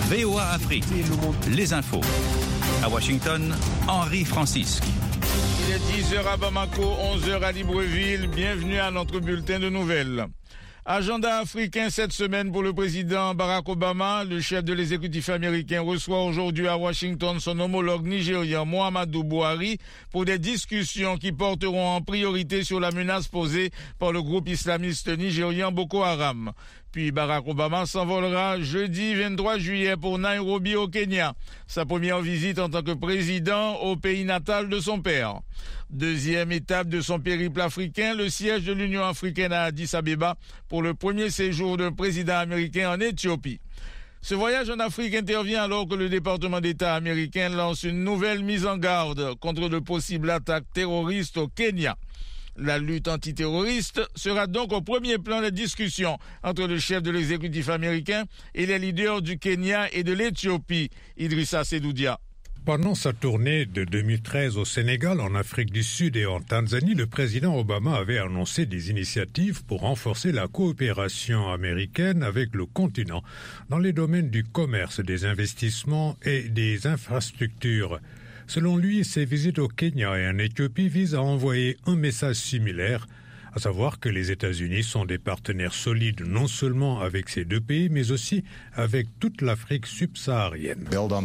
VOA Afrique, les infos. À Washington, Henri Francisque. Il est 10h à Bamako, 11h à Libreville. Bienvenue à notre bulletin de nouvelles. Agenda africain cette semaine pour le président Barack Obama. Le chef de l'exécutif américain reçoit aujourd'hui à Washington son homologue nigérian Muhammadu Buhari pour des discussions qui porteront en priorité sur la menace posée par le groupe islamiste nigérian Boko Haram. Puis Barack Obama s'envolera jeudi 23 juillet pour Nairobi au Kenya. Sa première visite en tant que président au pays natal de son père. Deuxième étape de son périple africain, le siège de l'Union africaine à Addis Abeba pour le premier séjour d'un président américain en Éthiopie. Ce voyage en Afrique intervient alors que le département d'État américain lance une nouvelle mise en garde contre de possibles attaques terroristes au Kenya. La lutte antiterroriste sera donc au premier plan des discussions entre le chef de l'exécutif américain et les leaders du Kenya et de l'Éthiopie, Idrissa Sedoudia. Pendant sa tournée de 2013 au Sénégal, en Afrique du Sud et en Tanzanie, le président Obama avait annoncé des initiatives pour renforcer la coopération américaine avec le continent dans les domaines du commerce, des investissements et des infrastructures. Selon lui, ses visites au Kenya et en Éthiopie visent à envoyer un message similaire, à savoir que les États-Unis sont des partenaires solides non seulement avec ces deux pays, mais aussi avec toute l'Afrique subsaharienne.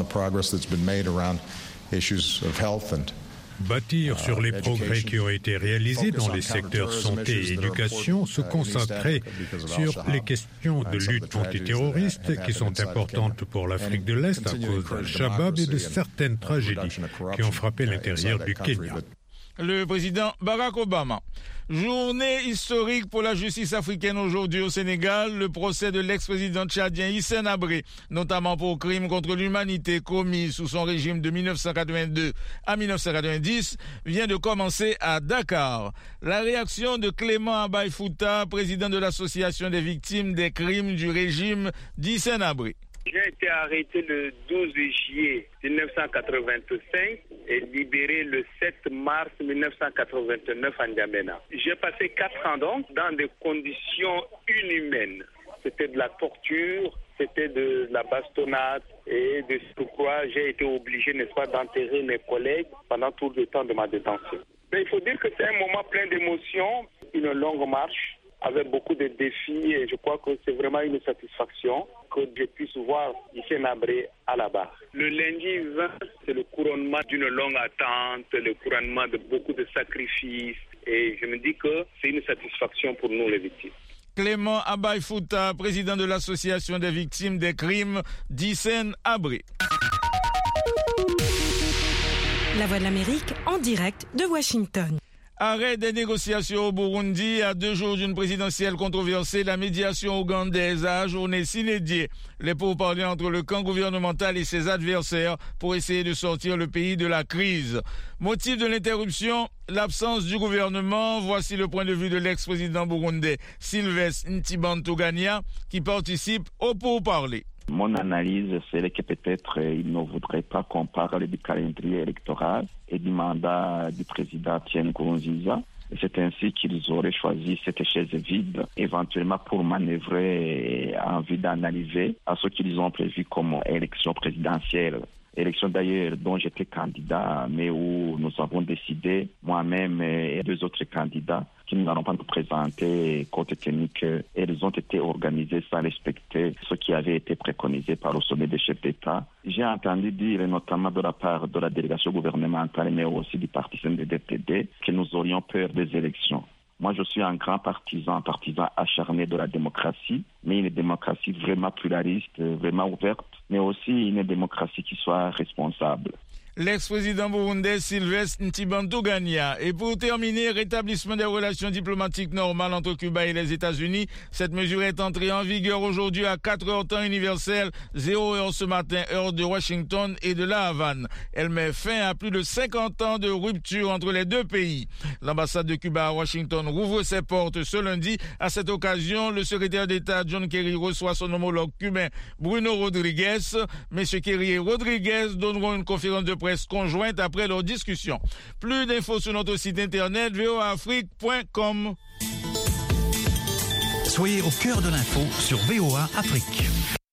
Bâtir sur les progrès qui ont été réalisés dans les secteurs santé et éducation, se concentrer sur les questions de lutte antiterroriste qui sont importantes pour l'Afrique de l'Est à cause d'Al-Shabaab et de certaines tragédies qui ont frappé l'intérieur du Kenya. Le président Barack Obama. Journée historique pour la justice africaine aujourd'hui au Sénégal. Le procès de l'ex-président tchadien Hissène Habré, notamment pour crimes contre l'humanité commis sous son régime de 1982 à 1990, vient de commencer à Dakar. La réaction de Clément Abay Fouta, président de l'association des victimes des crimes du régime d'Hissène Habré. J'ai été arrêté le 12 juillet 1985 et libéré le 7 mars 1989 à N'Djamena. J'ai passé 4 ans donc dans des conditions inhumaines. C'était de la torture, c'était de la bastonnade et de ce quoi j'ai été obligé, n'est-ce pas, d'enterrer mes collègues pendant tout le temps de ma détention. Mais il faut dire que c'est un moment plein d'émotions, une longue marche, avec beaucoup de défis, et je crois que c'est vraiment une satisfaction que je puisse voir Hissène Habré à la barre. Le lundi 20, c'est le couronnement d'une longue attente, le couronnement de beaucoup de sacrifices, et je me dis que c'est une satisfaction pour nous les victimes. Clément Abay Fouta, président de l'association des victimes des crimes d'Hissène Habré. La Voix de l'Amérique en direct de Washington. Arrêt des négociations au Burundi. À 2 jours d'une présidentielle controversée, la médiation ougandaise a ajourné sine die les pourparlers entre le camp gouvernemental et ses adversaires pour essayer de sortir le pays de la crise. Motif de l'interruption, l'absence du gouvernement. Voici le point de vue de l'ex-président burundais Sylvestre Ntibantunganya qui participe aux pourparlers. Mon analyse serait que peut-être il ne voudrait pas qu'on parle du calendrier électoral et du mandat du président Pierre Nkurunziza. C'est ainsi qu'ils auraient choisi cette chaise vide, éventuellement pour manœuvrer en vue d'analyser à ce qu'ils ont prévu comme élection présidentielle. Élection d'ailleurs dont j'étais candidat, mais où nous avons décidé, moi-même et 2 autres candidats, qui nous n'allons pas nous présenter compte tenu qu'elles ont été organisées sans respecter ce qui avait été préconisé par le sommet des chefs d'État. J'ai entendu dire, notamment de la part de la délégation gouvernementale, mais aussi du parti CNDD-FDD, que nous aurions peur des élections. Moi, je suis un grand partisan acharné de la démocratie, mais une démocratie vraiment pluraliste, vraiment ouverte, mais aussi une démocratie qui soit responsable. L'ex-président burundais Sylvestre Ntibantunganya. Et pour terminer, rétablissement des relations diplomatiques normales entre Cuba et les États-Unis. Cette mesure est entrée en vigueur aujourd'hui à 4h temps universel, 0h ce matin, heure de Washington et de La Havane. Elle met fin à plus de 50 ans de rupture entre les deux pays. L'ambassade de Cuba à Washington rouvre ses portes ce lundi. À cette occasion, le secrétaire d'État John Kerry reçoit son homologue cubain Bruno Rodriguez. Messieurs Kerry et Rodriguez donneront une conférence de presse conjointe après leur discussion. Plus d'infos sur notre site internet voaafrique.com. Soyez au cœur de l'info sur VOA Afrique.